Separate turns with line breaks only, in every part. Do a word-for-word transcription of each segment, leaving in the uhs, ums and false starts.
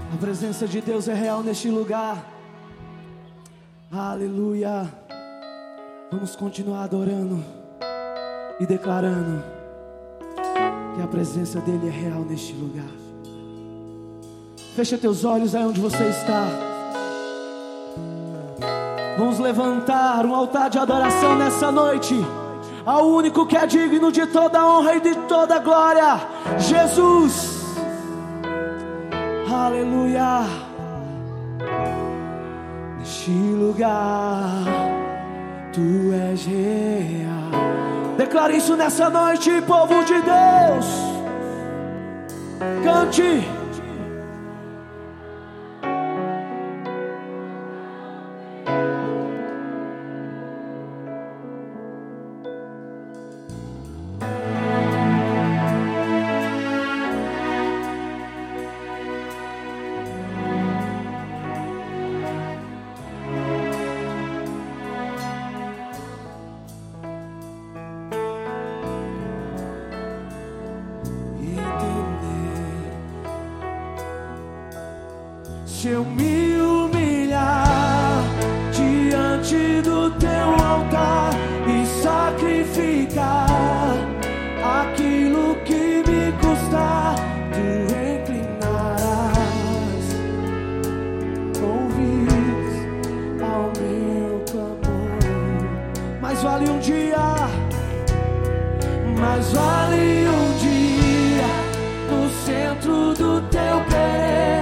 A presença de Deus é real neste lugar. Aleluia. Vamos continuar adorando e declarando que a presença dele é real neste lugar. Fecha teus olhos aí onde você está. Vamos levantar um altar de adoração nessa noite ao único que é digno de toda honra e de toda glória, Jesus. Aleluia. Neste lugar tu és real. Declare isso nessa noite, povo de Deus. Cante. Se eu me humilhar diante do teu altar e sacrificar aquilo que me custar, tu inclinarás ouvidos ao meu clamor. Mas vale um dia, mas vale um dia no centro do teu querer,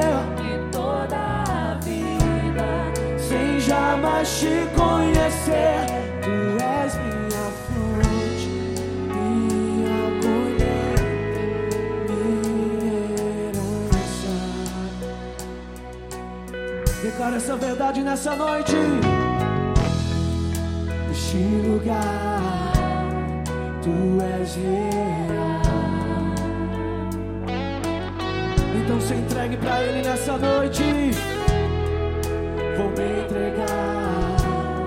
jamais te conhecer. Tu és minha fonte, minha colheita, minha herança. Declara essa verdade nessa noite. Neste lugar tu és real. Então se entregue pra ele nessa noite. Vou me entregar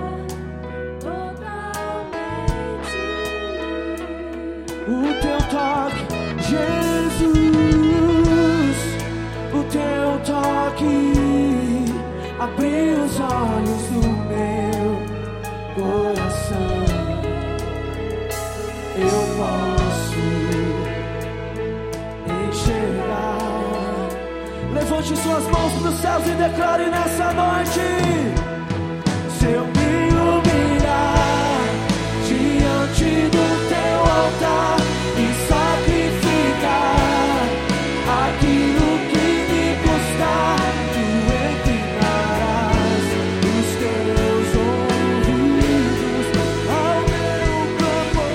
totalmente. O teu toque, Jesus, o teu toque abriu os olhos do meu coração. Eu posso enxergar. Levante suas mãos para os céus e declare nessa noite. Se eu me humilhar diante do teu altar e sacrificar aquilo que me custar, tu inclinarás os teus ouvidos ao meu clamor.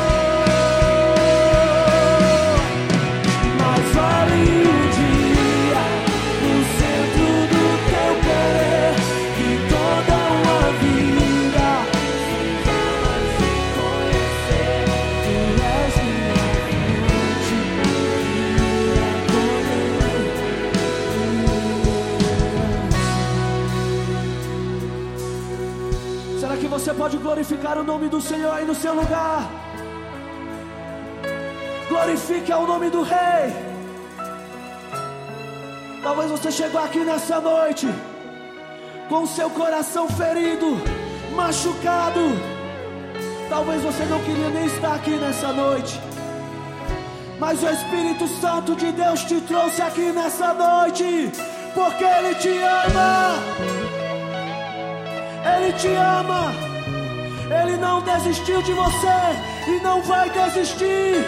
Mas vale o dia no centro do teu querer e toda uma vida sem conhecer. Tu és minha fonte, minha colheita. Será que você pode glorificar o nome do Senhor aí no seu lugar? Glorifique ao nome do Rei. Talvez você chegou aqui nessa noite com seu coração ferido, machucado. Talvez você não queria nem estar aqui nessa noite, mas o Espírito Santo de Deus te trouxe aqui nessa noite, porque Ele te ama. Ele te ama. Ele não desistiu de você e não vai desistir.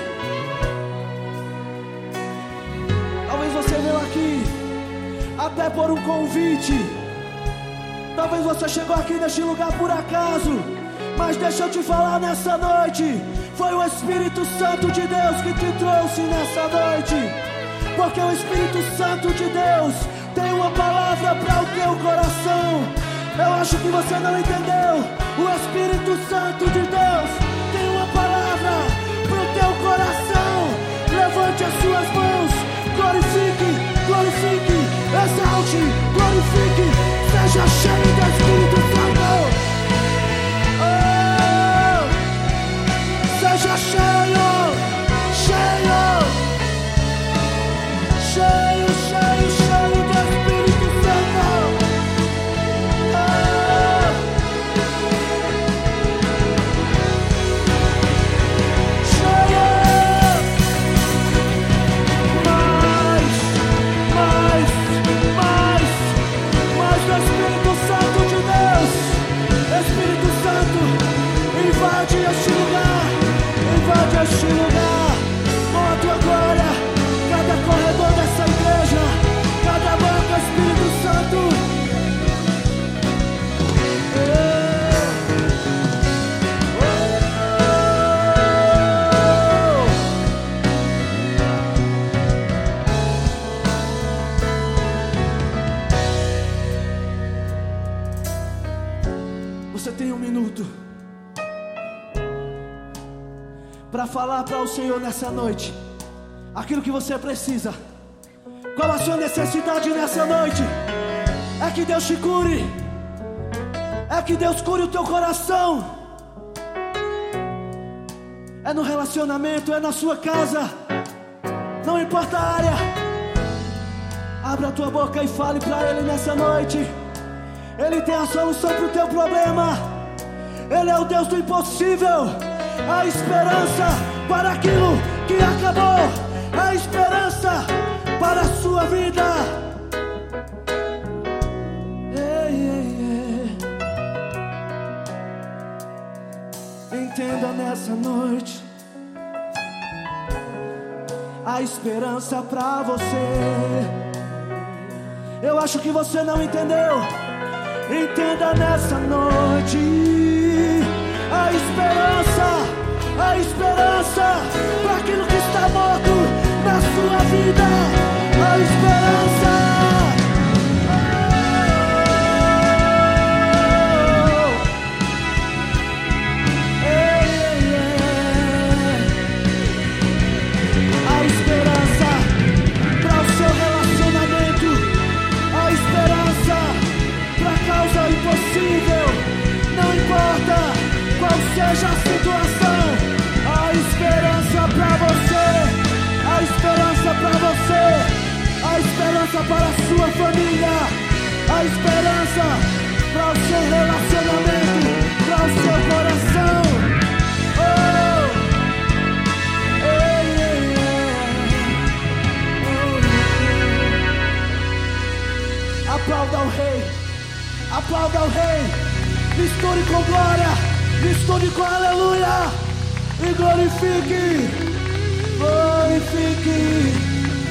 Talvez você veio aqui até por um convite. Talvez você chegou aqui neste lugar por acaso, mas deixa eu te falar nessa noite, foi o Espírito Santo de Deus que te trouxe nessa noite, porque o Espírito Santo de Deus tem uma palavra para o teu coração. Eu acho que você não entendeu. O Espírito Santo de Deus tem uma palavra para o teu coração. Levante as suas mãos, glorifique, glorifique, exalte, glorifique, seja cheio do Espírito Santo. Oh, seja cheio, cheio, cheio, cheio, cheio do Espírito. você tem um minuto para falar para o Senhor nessa noite aquilo que você precisa. Qual a sua necessidade nessa noite? É que Deus te cure, é que Deus cure o teu coração. É no relacionamento, é na sua casa, não importa a área. Abra a tua boca e fale para Ele nessa noite. Ele tem a solução para o teu problema. Ele é o Deus do impossível, a esperança para aquilo que acabou, a esperança para a sua vida. Ei, ei, ei. Entenda nessa noite a esperança para você. Eu acho que você não entendeu. Entenda nessa noite a esperança, a esperança para aquilo que está morto na sua vida. A esperança. Oh. Ei, ei, ei. A esperança para o seu relacionamento. A esperança para a causa impossível. Não importa qual seja a situação. A esperança para você. A esperança para você. A esperança para a sua família. A esperança para o seu relacionamento. Para o seu coração. Oh! Ei, ei, ei. Oh. Aplauda o Rei. Aplauda o Rei. Misture com glória. Misture com aleluia. E glorifique. Glorifique.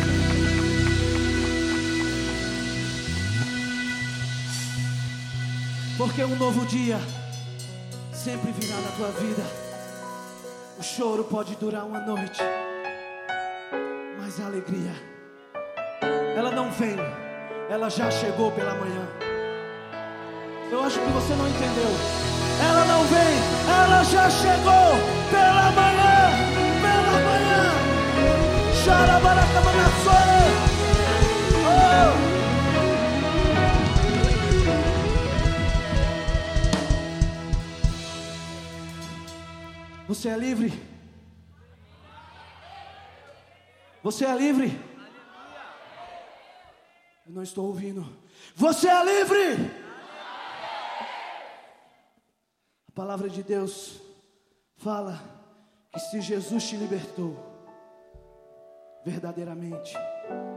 Porque um novo dia sempre virá na tua vida. O choro pode durar uma noite, mas a alegria, ela não vem, ela já chegou pela manhã. Eu acho que você não entendeu. Ela não vem, ela já chegou pela manhã. Pela manhã. Xarabaracamanaçoe. Oh! Você é livre? Você é livre? Eu não estou ouvindo. Você é livre? A palavra de Deus fala que se Jesus te libertou, verdadeiramente